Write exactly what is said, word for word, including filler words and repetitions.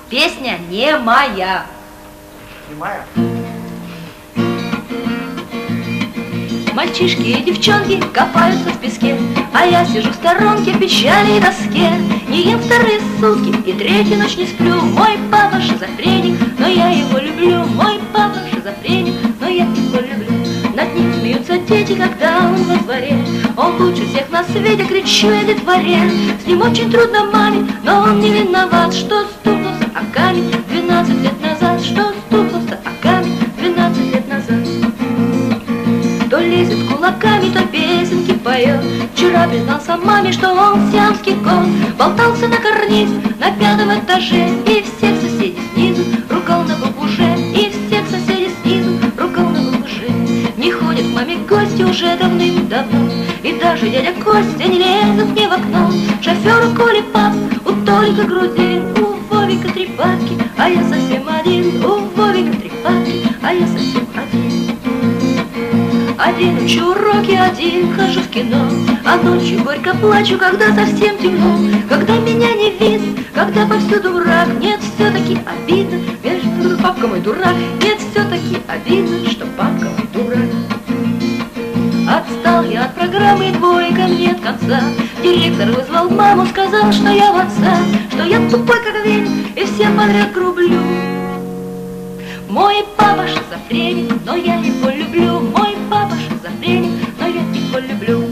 Песня не моя. Не моя? Мальчишки и девчонки копаются в песке, а я сижу в сторонке в печали и тоске. Не ем вторые сутки и третью ночь не сплю. Мой папа шизофреник, но я его люблю. Мой папа шизофреник, но я его люблю. Над ним смеются дети, когда он во дворе. Он лучше всех на свете, кричу я детворе. С ним очень трудно маме, но он не виноват, что стукнулся о камень двенадцать лет назад. Что стукнулся о камень двенадцать лет назад. То лезет кулаками, то песенки поет. Вчера признался маме, что он сиамский кот. Болтался на карнизе на пятом этаже и всех соседей снизу ругал на бабуже. И всех соседей снизу ругал на бабуже. Не ходит к маме гости уже давным-давно, и даже дядя Костя не лезет мне в окно. Шофер у Коли пап, у Толика грудин, у Вовика три бабки, а я совсем один. У Вовика три бабки, а я совсем один. Один учу уроки, один хожу в кино, а ночью горько плачу, когда совсем темно. Когда меня не видно, когда повсюду враг, нет, все-таки обидно, между папка мой дурак. Нет, все-таки обидно, что папка мой дурак. Отстал я от программы, двойка нет конца. Директор вызвал маму, сказал, что я в отца, что я тупой как вень и всем подряд грублю. Мой папа шизофреник, но я его люблю. Мой папа шизофреник, но я его люблю.